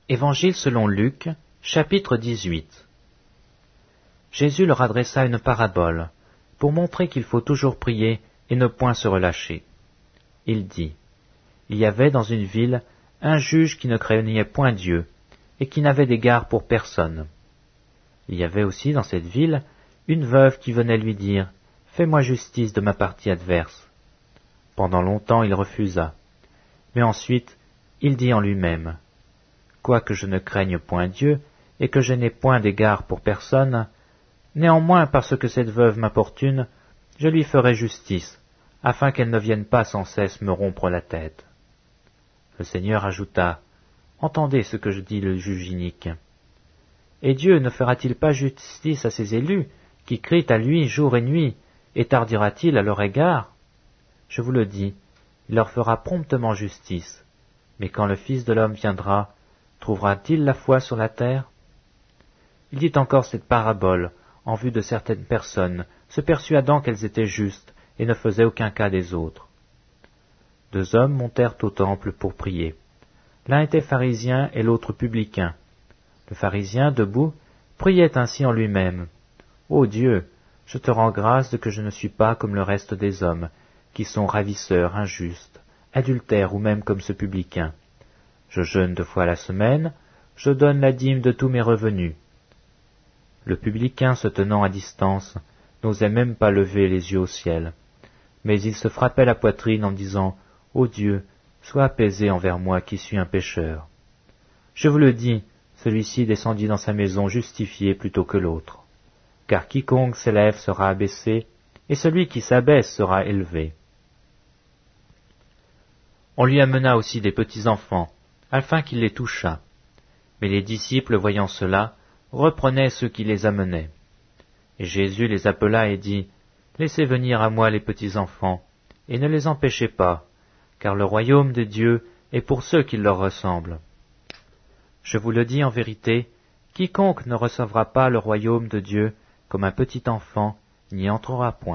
Évangile selon Luc, chapitre 18. Jésus leur adressa une parabole, pour montrer qu'il faut toujours prier et ne point se relâcher. Il dit, il y avait dans une ville un juge qui ne craignait point Dieu, et qui n'avait d'égard pour personne. Il y avait aussi dans cette ville une veuve qui venait lui dire, fais-moi justice de ma partie adverse. Pendant longtemps il refusa, mais ensuite il dit en lui-même, quoique je ne craigne point Dieu, et que je n'ai point d'égard pour personne, néanmoins parce que cette veuve m'importune, je lui ferai justice, afin qu'elle ne vienne pas sans cesse me rompre la tête. Le Seigneur ajouta, entendez ce que je dis le juge inique. Et Dieu ne fera-t-il pas justice à ses élus, qui crient à lui jour et nuit, et tardera-t-il à leur égard? Je vous le dis, il leur fera promptement justice. Mais quand le Fils de l'homme viendra, trouvera-t-il la foi sur la terre? Il dit encore cette parabole, en vue de certaines personnes, se persuadant qu'elles étaient justes, et ne faisaient aucun cas des autres. 2 hommes montèrent au temple pour prier. L'un était pharisien et l'autre publicain. Le pharisien, debout, priait ainsi en lui-même. « Ô Dieu, je te rends grâce de que je ne suis pas comme le reste des hommes, qui sont ravisseurs, injustes, adultères ou même comme ce publicain. Je jeûne 2 fois la semaine, je donne la dîme de tous mes revenus. » Le publicain, se tenant à distance, n'osait même pas lever les yeux au ciel, mais il se frappait la poitrine en disant, « Ô Dieu, sois apaisé envers moi qui suis un pécheur. » Je vous le dis, celui-ci descendit dans sa maison justifié plutôt que l'autre. Car quiconque s'élève sera abaissé, et celui qui s'abaisse sera élevé. On lui amena aussi des petits-enfants, afin qu'il les touchât. Mais les disciples, voyant cela, reprenaient ceux qui les amenaient. Et Jésus les appela et dit, « Laissez venir à moi les petits-enfants, et ne les empêchez pas, car le royaume de Dieu est pour ceux qui leur ressemblent. Je vous le dis en vérité, quiconque ne recevra pas le royaume de Dieu comme un petit enfant n'y entrera point. »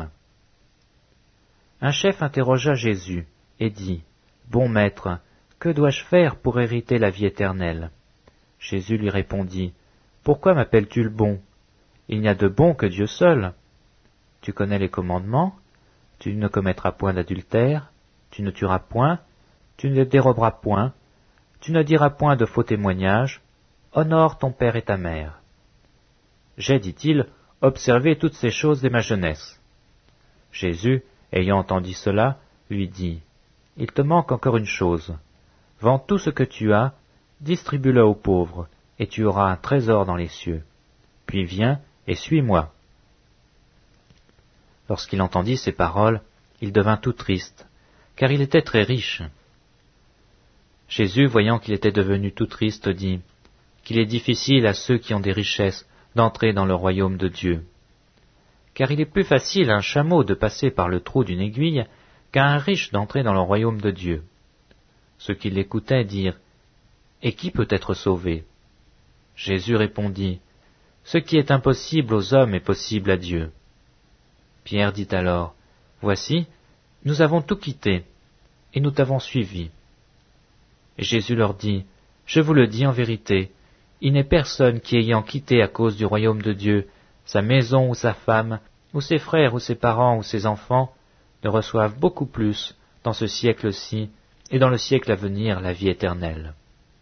Un chef interrogea Jésus et dit, « Bon maître, que dois-je faire pour hériter la vie éternelle ?» Jésus lui répondit, « Pourquoi m'appelles-tu le bon? Il n'y a de bon que Dieu seul. Tu connais les commandements, tu ne commettras point d'adultère, tu ne tueras point, tu ne déroberas point, tu ne diras point de faux témoignages, honore ton père et ta mère. J'ai, dit-il, observé toutes ces choses dès ma jeunesse. » Jésus, ayant entendu cela, lui dit, « Il te manque encore une chose. Vends tout ce que tu as, distribue-le aux pauvres, et tu auras un trésor dans les cieux. Puis viens et suis-moi. » Lorsqu'il entendit ces paroles, il devint tout triste, car il était très riche. Jésus, voyant qu'il était devenu tout triste, dit, qu'il est difficile à ceux qui ont des richesses d'entrer dans le royaume de Dieu. Car il est plus facile à un chameau de passer par le trou d'une aiguille qu'à un riche d'entrer dans le royaume de Dieu. Ceux qui l'écoutaient dirent, « Et qui peut être sauvé ?» Jésus répondit, « Ce qui est impossible aux hommes est possible à Dieu. » Pierre dit alors, « Voici, nous avons tout quitté, et nous t'avons suivi. » Et Jésus leur dit, « Je vous le dis en vérité, il n'est personne qui ayant quitté à cause du royaume de Dieu sa maison ou sa femme, ou ses frères ou ses parents ou ses enfants, ne reçoive beaucoup plus dans ce siècle-ci et dans le siècle à venir la vie éternelle. »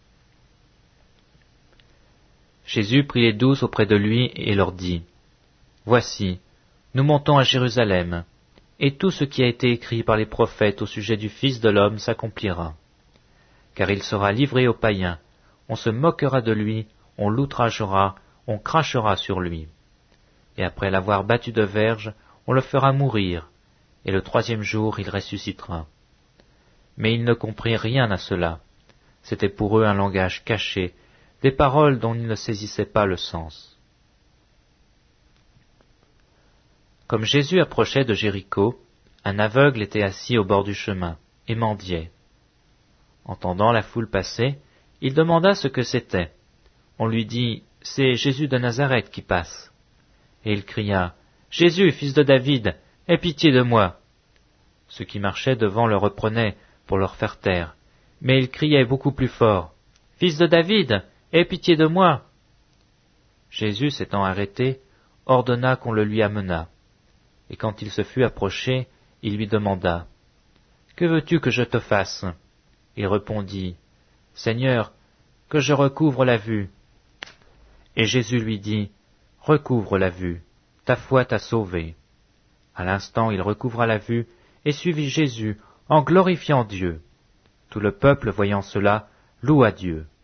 Jésus prit les 12 auprès de lui et leur dit, « Voici, nous montons à Jérusalem, et tout ce qui a été écrit par les prophètes au sujet du Fils de l'homme s'accomplira. Car il sera livré aux païens, on se moquera de lui, on l'outragera, on crachera sur lui. Et après l'avoir battu de verge, on le fera mourir, et le 3e jour il ressuscitera. » Mais ils ne comprirent rien à cela. C'était pour eux un langage caché, des paroles dont ils ne saisissaient pas le sens. Comme Jésus approchait de Jéricho, un aveugle était assis au bord du chemin, et mendiait. Entendant la foule passer, il demanda ce que c'était. On lui dit, « C'est Jésus de Nazareth qui passe. » Et il cria, « Jésus, fils de David, aie pitié de moi. » Ceux qui marchaient devant le reprenaient pour leur faire taire, mais il criait beaucoup plus fort, « Fils de David, aie pitié de moi. » Jésus, s'étant arrêté, ordonna qu'on le lui amenât. Et quand il se fut approché, il lui demanda, « Que veux-tu que je te fasse ?» Il répondit, « Seigneur, que je recouvre la vue. » Et Jésus lui dit, « Recouvre la vue, ta foi t'a sauvé. » À l'instant, il recouvra la vue et suivit Jésus en glorifiant Dieu. Tout le peuple, voyant cela, loua Dieu.